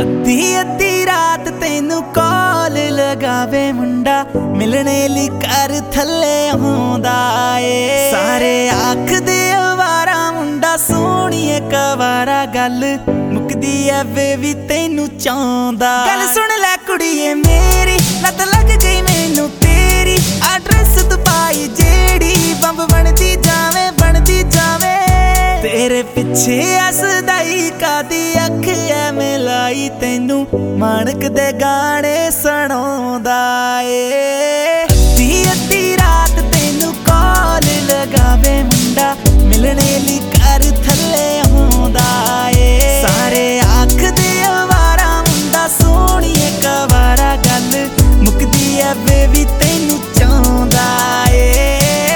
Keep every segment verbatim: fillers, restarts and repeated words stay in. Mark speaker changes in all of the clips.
Speaker 1: अद्धी अद्धी रात तेनू कॉल लगावे मुंडा मिलने ली कर थले आउंदा ए सारे आखदे अवारा मुंडा सोहणीए कवारा गल मुकदी ऐ वे भी तेनू चाहुंदा गल सुन लै कुड़िए मेरी लत लग गई मैनू तेरी आ ड्रेस तू पाई जेड़ी बंब बनदी जावे बनदी जावे तेरे पिछे हसदाई कादी अख ऐ मिलाई तेनू माणक दे गाने सुणाउंदा ए अद्धी अद्धी रात तेनू कॉल लगावे मुंडा मिलने ली कर थले आउंदा ए सारे आखदे अवारा मुंडा सोहणीए कवारा गल मुकदी ऐ वे भी तेनू चाहुंदा ए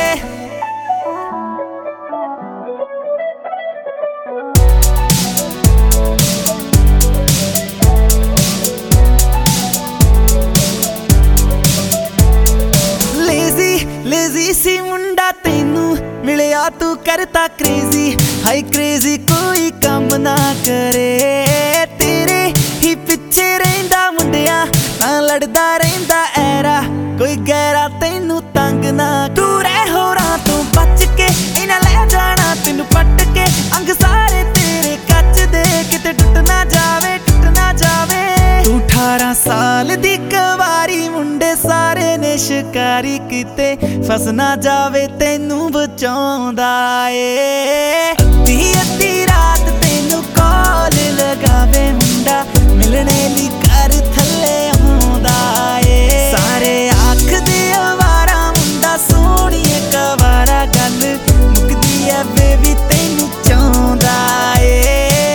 Speaker 1: लेजी सी मुंडा तेनू मिलिया तू करता क्रेजी हाई क्रेजी कोई कम ना करे तेरे ही पिछे रहिंदा मुंडिया ना लड़दा रहिंदा ऐरा कोई गैरा तेनू तंग ना तू रह होरां तू बच के इना ले जाना तेनू पट के अंग सारे तेरे कच दे किते टुट ना जावे टुट ना जावे तू अठारह साल दी कवारी मुंडे सारे ने शिकारी किते फस ना जावे तेनू बचाउंदा ए अद्धी अद्धी रात तेनू कॉल लगावे मुंडा मिलने ली कर थले आउंदा ए सारे आखदे अवारा मुंडा सोहणीए कवारा गल मुकदी ऐ वे भी तेनू चाहुंदा ए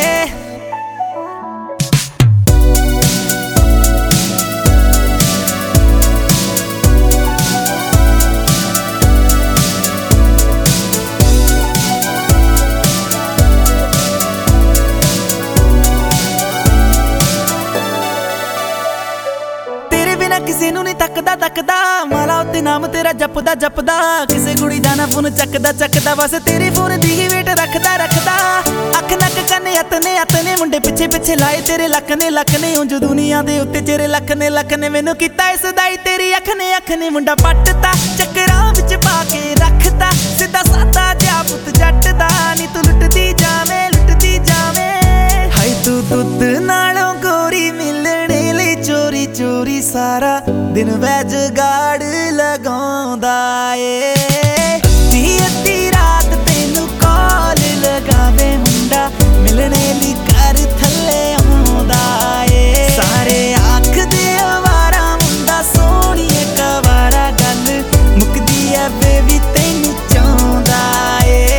Speaker 1: किसे नू नहीं तकदा तकदा माला उत्ते नाम तेरा जपदा जपदा किसे कुड़ी दा ना फोन चकदा चकदा बस तेरे फोन दी ही वेट रखदा रखदा अख नक कन्ने अतने अतने मुंडे पिछे पिछे लाए तेरे लख ने लख ने उंज दुनिया दे उत्ते तेरे लख ने लख ने मैनू कीता इस दाई तेरी अख ने अख ने मुंडा पटता चक्करां विच पा के रखता सीधा सादा जिहा पुत जट दा नी तू लुटदी जावे लुटदी जावे हाय तू दुध नालों गोरी मिलने लई चोरी चोरी सारा दिन वैज गाड़ लगाउंदा ए अद्धी अद्धी रात तेनू कॉल लगावे मुंडा मिलने ली कर थले आउंदा ए सारे आखदे अवारा मुंडा सोहणीए कवारा गल मुकदी ऐ वे भी तेनू चाहुंदा ए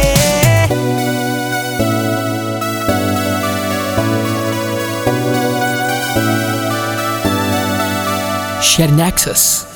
Speaker 2: Share Nexus.